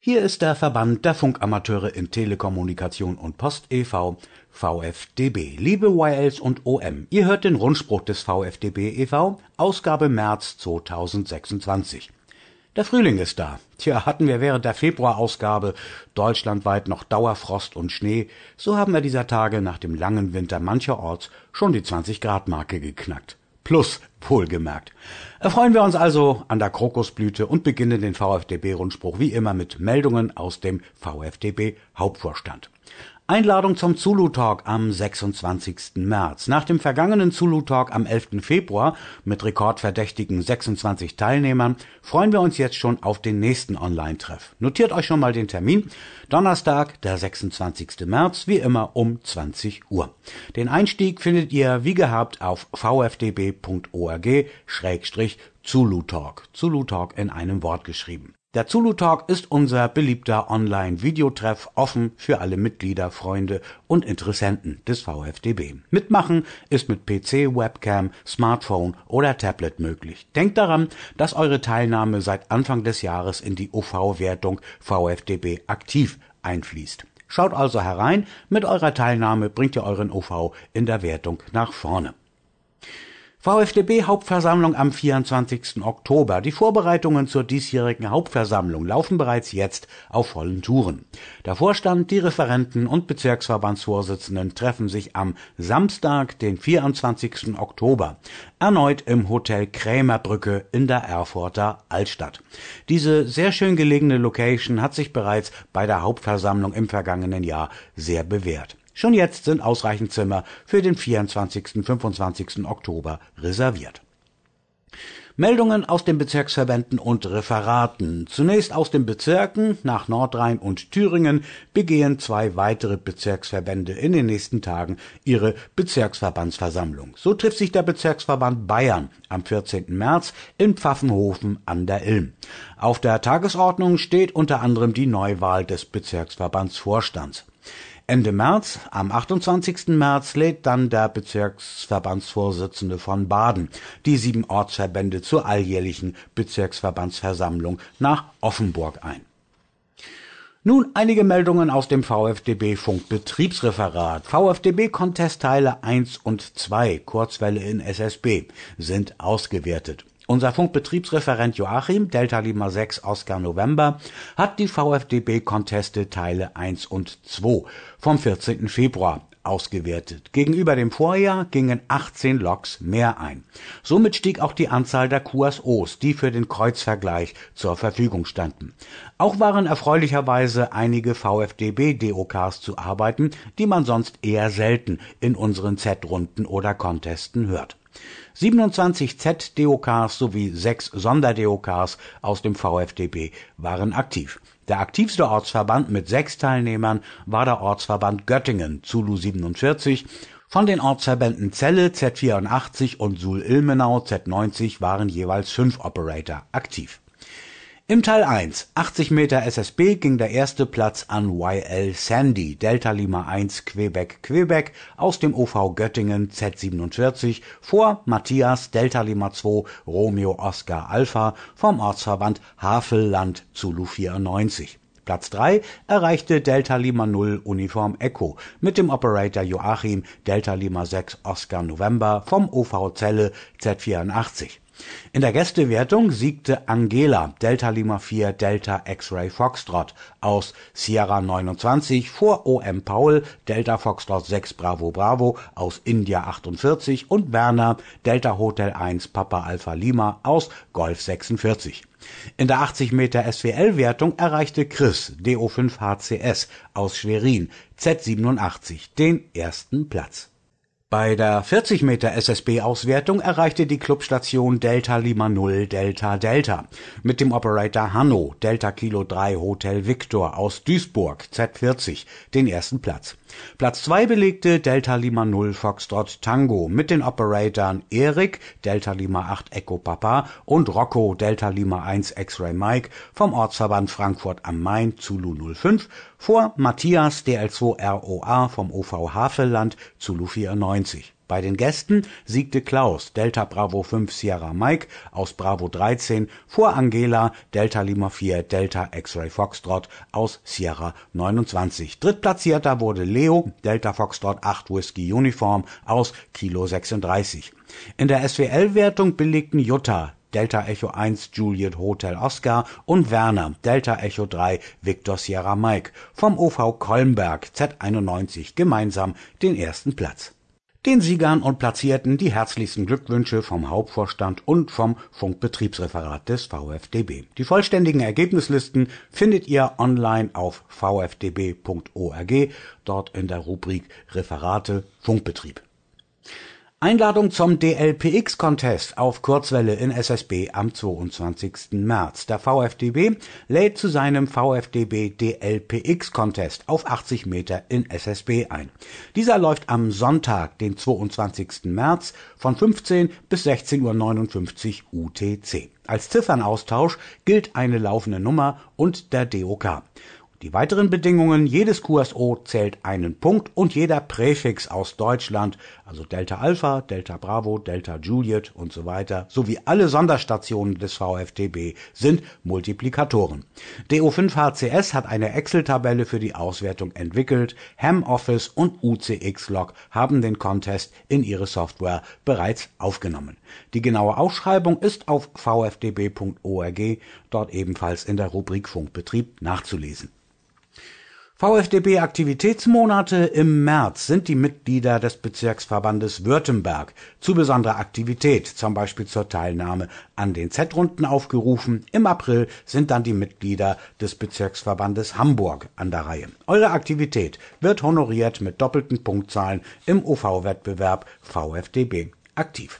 Hier ist der Verband der Funkamateure in Telekommunikation und Post e.V., VfDB. Liebe YLs und OM, ihr hört den Rundspruch des VfDB e.V., Ausgabe März 2026. Der Frühling ist da. Tja, hatten wir während der Februarausgabe deutschlandweit noch Dauerfrost und Schnee, so haben wir dieser Tage nach dem langen Winter mancherorts schon die 20-Grad-Marke geknackt. Plus, wohlgemerkt. Erfreuen wir uns also an der Krokusblüte und beginnen den VfDB-Rundspruch wie immer mit Meldungen aus dem VfDB-Hauptvorstand. Einladung zum Zulu-Talk am 26. März. Nach dem vergangenen Zulu-Talk am 11. Februar mit rekordverdächtigen 26 Teilnehmern freuen wir uns jetzt schon auf den nächsten Online-Treff. Notiert euch schon mal den Termin. Donnerstag, der 26. März, wie immer um 20 Uhr. Den Einstieg findet ihr wie gehabt auf vfdb.org/Zulu-Talk. Zulu-Talk in einem Wort geschrieben. Der Zulu-Talk ist unser beliebter Online-Videotreff, offen für alle Mitglieder, Freunde und Interessenten des VfDB. Mitmachen ist mit PC, Webcam, Smartphone oder Tablet möglich. Denkt daran, dass eure Teilnahme seit Anfang des Jahres in die OV-Wertung VfDB aktiv einfließt. Schaut also herein, mit eurer Teilnahme bringt ihr euren OV in der Wertung nach vorne. VfDB-Hauptversammlung am 24. Oktober. Die Vorbereitungen zur diesjährigen Hauptversammlung laufen bereits jetzt auf vollen Touren. Der Vorstand, die Referenten und Bezirksverbandsvorsitzenden treffen sich am Samstag, den 24. Oktober, erneut im Hotel Krämerbrücke in der Erfurter Altstadt. Diese sehr schön gelegene Location hat sich bereits bei der Hauptversammlung im vergangenen Jahr sehr bewährt. Schon jetzt sind ausreichend Zimmer für den 24. und 25. Oktober reserviert. Meldungen aus den Bezirksverbänden und Referaten. Zunächst aus den Bezirken. Nach Nordrhein und Thüringen begehen 2 weitere Bezirksverbände in den nächsten Tagen ihre Bezirksverbandsversammlung. So trifft sich der Bezirksverband Bayern am 14. März in Pfaffenhofen an der Ilm. Auf der Tagesordnung steht unter anderem die Neuwahl des Bezirksverbandsvorstands. Ende März, am 28. März, lädt dann der Bezirksverbandsvorsitzende von Baden die 7 Ortsverbände zur alljährlichen Bezirksverbandsversammlung nach Offenburg ein. Nun einige Meldungen aus dem VfDB-Funkbetriebsreferat. VfDB-Contestteile 1 und 2, Kurzwelle in SSB, sind ausgewertet. Unser Funkbetriebsreferent Joachim, Delta Lima 6 Oscar November, hat die VfDB-Conteste Teile 1 und 2 vom 14. Februar ausgewertet. Gegenüber dem Vorjahr gingen 18 Loks mehr ein. Somit stieg auch die Anzahl der QSOs, die für den Kreuzvergleich zur Verfügung standen. Auch waren erfreulicherweise einige VfDB-DOKs zu arbeiten, die man sonst eher selten in unseren Z-Runden oder Contesten hört. 27 Z-DOKs sowie 6 Sonder-DOKs aus dem VfDB waren aktiv. Der aktivste Ortsverband mit 6 Teilnehmern war der Ortsverband Göttingen, Zulu 47. Von den Ortsverbänden Celle, Z84 und Suhl-Ilmenau, Z90 waren jeweils 5 Operator aktiv. Im Teil 1, 80 Meter SSB, ging der erste Platz an YL Sandy, Delta Lima 1 Quebec aus dem OV Göttingen Z47 vor Matthias, Delta Lima 2 Romeo Oscar Alpha vom Ortsverband Havelland Zulu 94. Platz 3 erreichte Delta Lima 0 Uniform Echo mit dem Operator Joachim, Delta Lima 6 Oscar November vom OV Celle Z84. In der Gästewertung siegte Angela, Delta Lima 4 Delta X-Ray Foxtrot aus Sierra 29 vor OM Paul, Delta Foxtrot 6 Bravo Bravo aus India 48 und Werner, Delta Hotel 1 Papa Alpha Lima aus Golf 46. In der 80 Meter SWL-Wertung erreichte Chris, DO5 HCS aus Schwerin, Z87, den ersten Platz. Bei der 40 Meter SSB-Auswertung erreichte die Clubstation Delta Lima 0 Delta Delta mit dem Operator Hanno, Delta Kilo 3 Hotel Victor aus Duisburg, Z40, den ersten Platz. Platz 2 belegte Delta Lima 0 Foxtrot Tango mit den Operatoren Erik, Delta Lima 8 Echo Papa und Rocco, Delta Lima 1 X-Ray Mike vom Ortsverband Frankfurt am Main, Zulu 05, vor Matthias, DL2 ROA vom OV Havelland, Zulu 94. 1990. Bei den Gästen siegte Klaus, Delta Bravo 5 Sierra Mike aus Bravo 13, vor Angela, Delta Lima 4 Delta X-Ray Foxtrot aus Sierra 29. Drittplatzierter wurde Leo, Delta Foxtrot 8 Whiskey Uniform aus Kilo 36. In der SWL-Wertung belegten Jutta, Delta Echo 1 Juliet Hotel Oscar und Werner, Delta Echo 3 Victor Sierra Mike vom OV Kolmberg Z91 gemeinsam den ersten Platz. Den Siegern und Platzierten die herzlichsten Glückwünsche vom Hauptvorstand und vom Funkbetriebsreferat des VfDB. Die vollständigen Ergebnislisten findet ihr online auf vfdb.org, dort in der Rubrik Referate Funkbetrieb. Einladung zum DLPX-Contest auf Kurzwelle in SSB am 22. März. Der VfDB lädt zu seinem VfDB DLPX-Contest auf 80 Meter in SSB ein. Dieser läuft am Sonntag, den 22. März von 15 bis 16:59 Uhr UTC. Als Ziffernaustausch gilt eine laufende Nummer und der DOK. Die weiteren Bedingungen: jedes QSO zählt einen Punkt und jeder Präfix aus Deutschland, also Delta Alpha, Delta Bravo, Delta Juliet und so weiter, sowie alle Sonderstationen des VfDB sind Multiplikatoren. DO5HCS hat eine Excel-Tabelle für die Auswertung entwickelt. HamOffice und UCX-Log haben den Contest in ihre Software bereits aufgenommen. Die genaue Ausschreibung ist auf vfdb.org, dort ebenfalls in der Rubrik Funkbetrieb nachzulesen. VfDB-Aktivitätsmonate im März sind die Mitglieder des Bezirksverbandes Württemberg zu besonderer Aktivität, zum Beispiel zur Teilnahme an den Z-Runden aufgerufen. Im April sind dann die Mitglieder des Bezirksverbandes Hamburg an der Reihe. Eure Aktivität wird honoriert mit doppelten Punktzahlen im OV-Wettbewerb VfDB aktiv.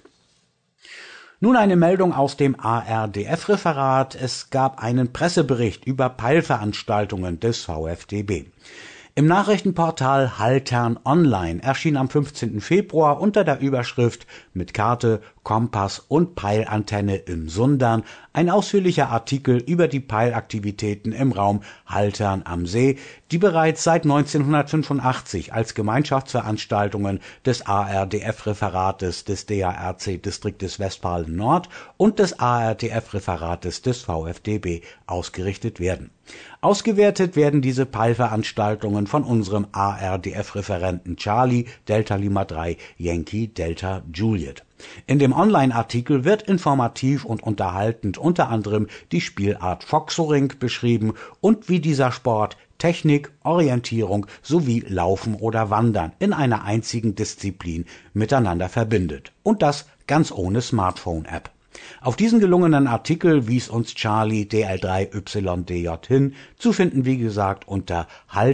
Nun eine Meldung aus dem ARDF-Referat. Es gab einen Pressebericht über Peilveranstaltungen des VfDB. Im Nachrichtenportal Haltern Online erschien am 15. Februar unter der Überschrift mit Karte, Kompass und Peilantenne im Sundern ein ausführlicher Artikel über die Peilaktivitäten im Raum Haltern am See, die bereits seit 1985 als Gemeinschaftsveranstaltungen des ARDF-Referates des DARC-Distriktes Westfalen-Nord und des ARDF-Referates des VfDB ausgerichtet werden. Ausgewertet werden diese Peilveranstaltungen von unserem ARDF-Referenten Charlie, Delta Lima 3, Yankee, Delta Juliet. In dem Online-Artikel wird informativ und unterhaltend unter anderem die Spielart Foxoring beschrieben und wie dieser Sport Technik, Orientierung sowie Laufen oder Wandern in einer einzigen Disziplin miteinander verbindet. Und das ganz ohne Smartphone-App. Auf diesen gelungenen Artikel wies uns Charlie DL3YDJ hin, zu finden wie gesagt unter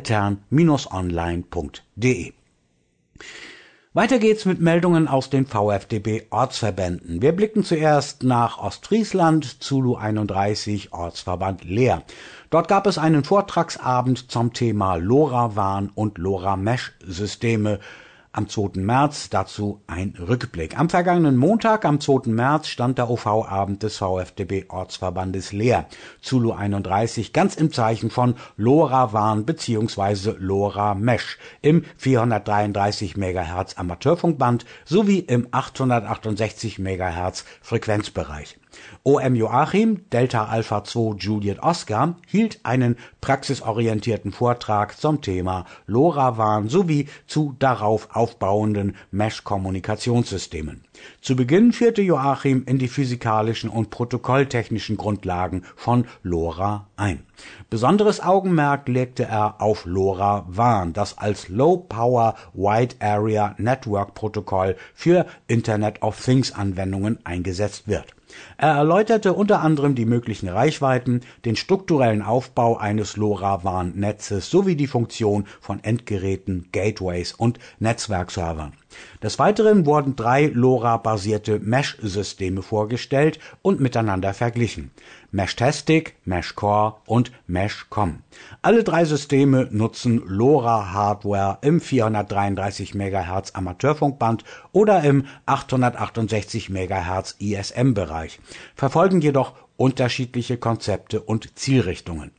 haltern-online.de. Weiter geht's mit Meldungen aus den VfDB-Ortsverbänden. Wir blicken zuerst nach Ostfriesland, Zulu 31, Ortsverband Leer. Dort gab es einen Vortragsabend zum Thema LoRaWAN und LoRa-Mesh-Systeme. Am 2. März dazu ein Rückblick. Am vergangenen Montag, am 2. März, stand der OV-Abend des VfDB-Ortsverbandes Leer, Zulu 31, ganz im Zeichen von LoRaWAN bzw. LoRa-Mesh im 433 MHz Amateurfunkband sowie im 868 MHz Frequenzbereich. OM Joachim, Delta Alpha 2 Juliet Oscar, hielt einen praxisorientierten Vortrag zum Thema LoRaWAN sowie zu darauf aufbauenden Mesh-Kommunikationssystemen. Zu Beginn führte Joachim in die physikalischen und protokolltechnischen Grundlagen von LoRa ein. Besonderes Augenmerk legte er auf LoRaWAN, das als Low-Power Wide Area Network Protokoll für Internet of Things Anwendungen eingesetzt wird. Er erläuterte unter anderem die möglichen Reichweiten, den strukturellen Aufbau eines LoRaWAN-Netzes sowie die Funktion von Endgeräten, Gateways und Netzwerkservern. Des Weiteren wurden 3 LoRa-basierte Mesh-Systeme vorgestellt und miteinander verglichen: Meshtastic, Meshcore und Meshcom. Alle 3 Systeme nutzen LoRa-Hardware im 433 MHz Amateurfunkband oder im 868 MHz ISM-Bereich, verfolgen jedoch unterschiedliche Konzepte und Zielrichtungen.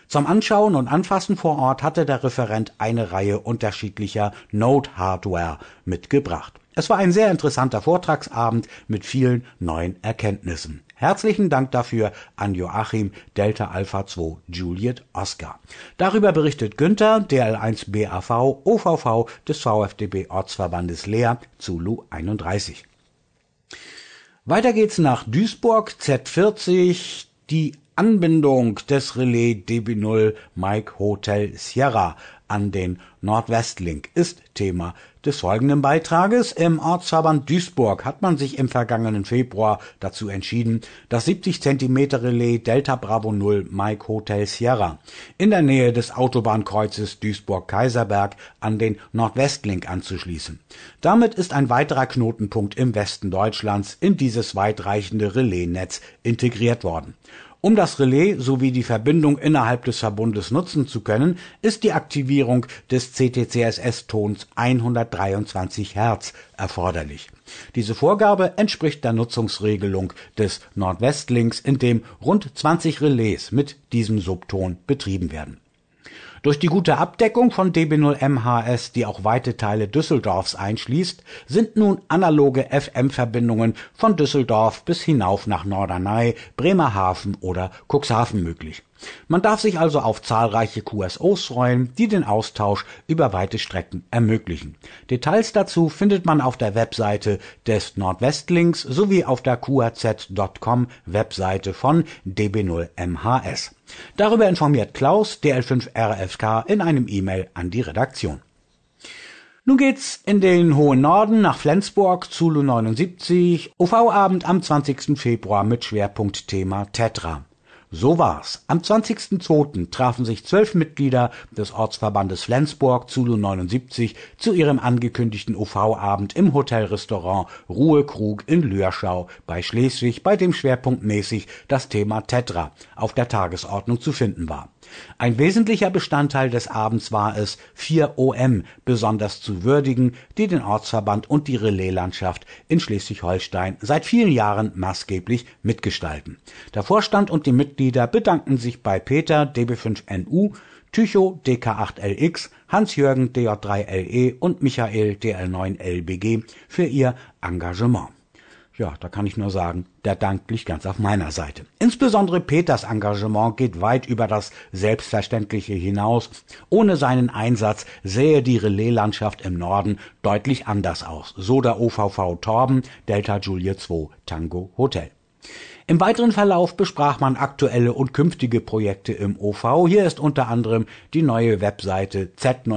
Zum Anschauen und Anfassen vor Ort hatte der Referent eine Reihe unterschiedlicher Node-Hardware mitgebracht. Es war ein sehr interessanter Vortragsabend mit vielen neuen Erkenntnissen. Herzlichen Dank dafür an Joachim Delta Alpha 2 Juliet Oscar. Darüber berichtet Günther, DL1 BAV, OVV des VfDB Ortsverbandes Leer, Zulu 31. Weiter geht's nach Duisburg, Z40, die Anbindung des Relais DB0 Mike Hotel Sierra an den Nordwestlink ist Thema des folgenden Beitrages. Im Ortsverband Duisburg hat man sich im vergangenen Februar dazu entschieden, das 70 cm Relais Delta Bravo 0 Mike Hotel Sierra in der Nähe des Autobahnkreuzes Duisburg-Kaiserberg an den Nordwestlink anzuschließen. Damit ist ein weiterer Knotenpunkt im Westen Deutschlands in dieses weitreichende Relaisnetz integriert worden. Um das Relais sowie die Verbindung innerhalb des Verbundes nutzen zu können, ist die Aktivierung des CTCSS-Tons 123 Hertz erforderlich. Diese Vorgabe entspricht der Nutzungsregelung des Nordwestlinks, in dem rund 20 Relais mit diesem Subton betrieben werden. Durch die gute Abdeckung von DB0 MHS, die auch weite Teile Düsseldorfs einschließt, sind nun analoge FM-Verbindungen von Düsseldorf bis hinauf nach Norderney, Bremerhaven oder Cuxhaven möglich. Man darf sich also auf zahlreiche QSOs freuen, die den Austausch über weite Strecken ermöglichen. Details dazu findet man auf der Webseite des Nordwestlinks sowie auf der QAZ.com Webseite von DB0 MHS. Darüber informiert Klaus, DL5RFK, in einem E-Mail an die Redaktion. Nun geht's in den hohen Norden nach Flensburg, Zulu 79, OV-Abend am 20. Februar mit Schwerpunktthema Tetra. So war's. Am 20.02. trafen sich 12 Mitglieder des Ortsverbandes Flensburg, Zulu 79, zu ihrem angekündigten OV-Abend im Hotelrestaurant Ruhekrug in Lürschau bei Schleswig, bei dem schwerpunktmäßig das Thema Tetra auf der Tagesordnung zu finden war. Ein wesentlicher Bestandteil des Abends war es, 4 OM besonders zu würdigen, die den Ortsverband und die Relaislandschaft in Schleswig-Holstein seit vielen Jahren maßgeblich mitgestalten. Der Vorstand und die Mitglieder bedankten sich bei Peter DB5NU, Tycho DK8LX, Hans-Jürgen DJ3LE und Michael DL9LBG für ihr Engagement. Ja, da kann ich nur sagen, der Dank liegt ganz auf meiner Seite. Insbesondere Peters Engagement geht weit über das Selbstverständliche hinaus. Ohne seinen Einsatz sähe die Relaislandschaft im Norden deutlich anders aus. So der OVV Torben, Delta Juliet 2 Tango Hotel. Im weiteren Verlauf besprach man aktuelle und künftige Projekte im OV. Hier ist unter anderem die neue Webseite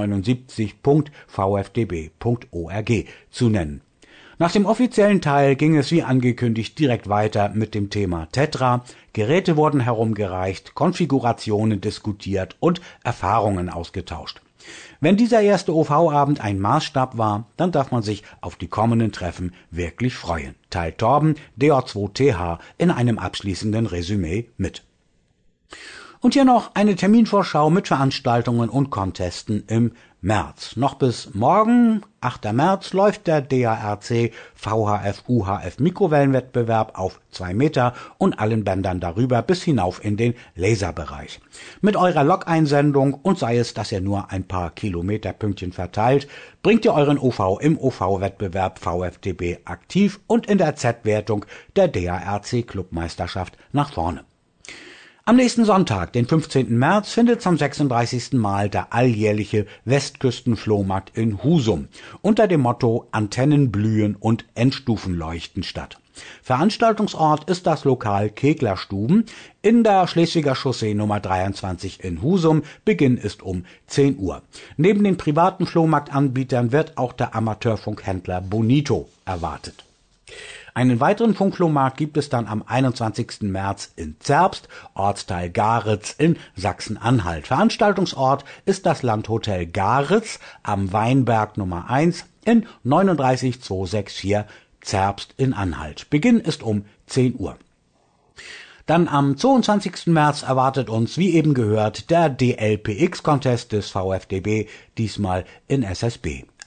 z79.vfdb.org zu nennen. Nach dem offiziellen Teil ging es wie angekündigt direkt weiter mit dem Thema Tetra. Geräte wurden herumgereicht, Konfigurationen diskutiert und Erfahrungen ausgetauscht. Wenn dieser erste OV-Abend ein Maßstab war, dann darf man sich auf die kommenden Treffen wirklich freuen, teilt Torben, DO2TH, in einem abschließenden Resümee mit. Und hier noch eine Terminvorschau mit Veranstaltungen und Contesten im März. Noch bis morgen, 8. März, läuft der DARC VHF-UHF Mikrowellenwettbewerb auf 2 Meter und allen Bändern darüber bis hinauf in den Laserbereich. Mit eurer Log-Einsendung und sei es, dass ihr nur ein paar Kilometerpünktchen verteilt, bringt ihr euren OV im OV-Wettbewerb VfDB aktiv und in der Z-Wertung der DARC-Clubmeisterschaft nach vorne. Am nächsten Sonntag, den 15. März, findet zum 36. Mal der alljährliche Westküstenflohmarkt in Husum unter dem Motto Antennen blühen und Endstufenleuchten statt. Veranstaltungsort ist das Lokal Keglerstuben in der Schleswiger Chaussee Nummer 23 in Husum. Beginn ist um 10 Uhr. Neben den privaten Flohmarktanbietern wird auch der Amateurfunkhändler Bonito erwartet. Einen weiteren Funkflohmarkt gibt es dann am 21. März in Zerbst, Ortsteil Garitz in Sachsen-Anhalt. Veranstaltungsort ist das Landhotel Garitz am Weinberg Nummer 1 in 39264 Zerbst in Anhalt. Beginn ist um 10 Uhr. Dann am 22. März erwartet uns, wie eben gehört, der DLPX-Contest des VfDB, diesmal in SSB.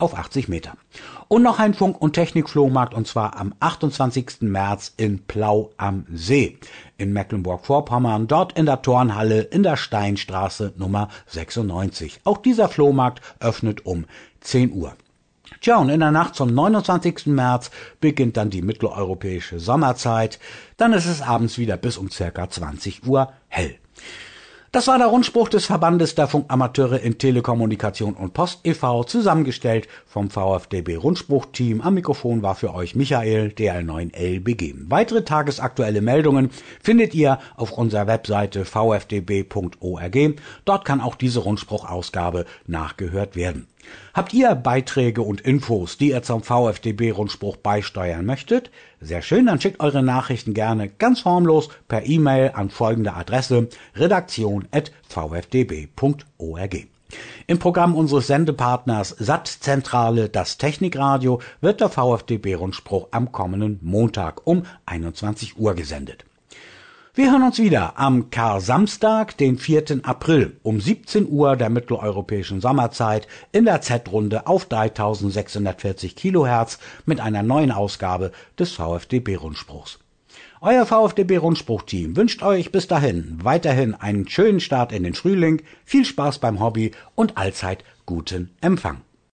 auf 80 Meter. Und noch ein Funk- und Technik-Flohmarkt, und zwar am 28. März in Plau am See in Mecklenburg-Vorpommern, dort in der Turnhalle in der Steinstraße Nummer 96. Auch dieser Flohmarkt öffnet um 10 Uhr. Tja, und in der Nacht zum 29. März beginnt dann die mitteleuropäische Sommerzeit. Dann ist es abends wieder bis um circa 20 Uhr hell. Das war der Rundspruch des Verbandes der Funkamateure in Telekommunikation und Post e.V., zusammengestellt vom VfDB Rundspruch-Team. Am Mikrofon war für euch Michael, DL9LBG. Weitere tagesaktuelle Meldungen findet ihr auf unserer Webseite vfdb.org. Dort kann auch diese Rundspruchausgabe nachgehört werden. Habt ihr Beiträge und Infos, die ihr zum VfDB-Rundspruch beisteuern möchtet? Sehr schön, dann schickt eure Nachrichten gerne ganz formlos per E-Mail an folgende Adresse: redaktion@vfdb.org. Im Programm unseres Sendepartners Sattzentrale, das Technikradio, wird der VfDB-Rundspruch am kommenden Montag um 21 Uhr gesendet. Wir hören uns wieder am Kar-Samstag, den 4. April um 17 Uhr der mitteleuropäischen Sommerzeit in der Z-Runde auf 3640 Kilohertz mit einer neuen Ausgabe des VfDB-Rundspruchs. Euer VfDB-Rundspruch-Team wünscht euch bis dahin weiterhin einen schönen Start in den Frühling, viel Spaß beim Hobby und allzeit guten Empfang.